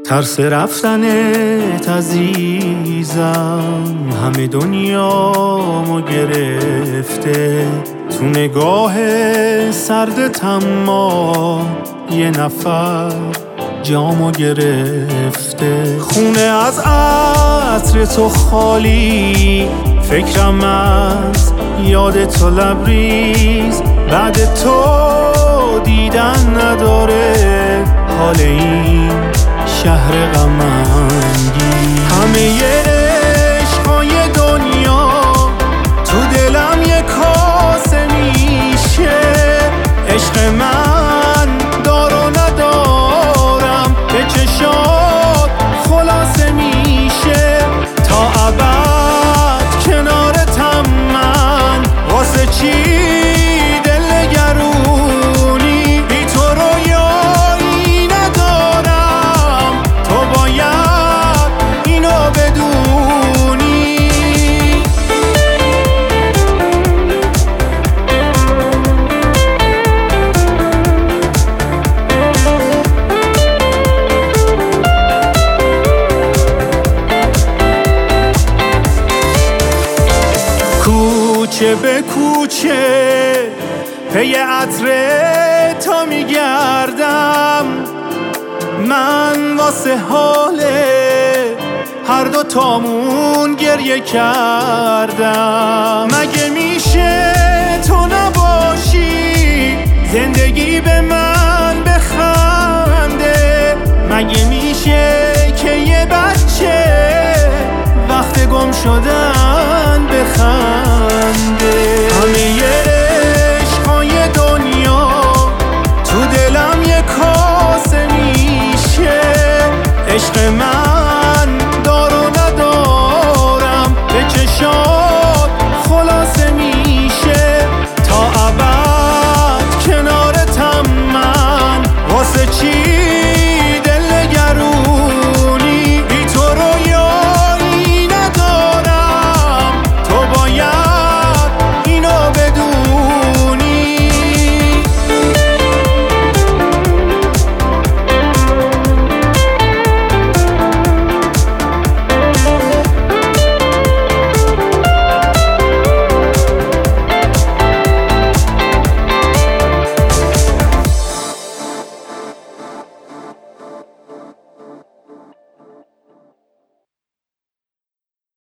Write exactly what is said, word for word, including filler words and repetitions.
ترس رفتنت عزیزم همه دنیامو گرفته، تو نگاه سردت اما یه نفر جامو گرفته. خونه از عطر تو خالی، فکرم از یاد تو لبریز، بعد تو دیدن نداره حال این شهر غم‌انگیز. همه عشقای دنیا تو دلم یه کاسه میشه، عشق من دار و ندارم به چشات خلاصه میشه. تا ابد کنارتم من، واسه چی دل نگرونی؟ بی تو رویایی ندارم، تو باید اینو بدونی. کوچه به کوچه پی عطر تا میگردم، من واسه حال هر دو تامون گریه کردم. مگه میشه تو نباشی زندگی به من بخنده؟ مگه میشه که یه بچه وقت گم شدن بخنده؟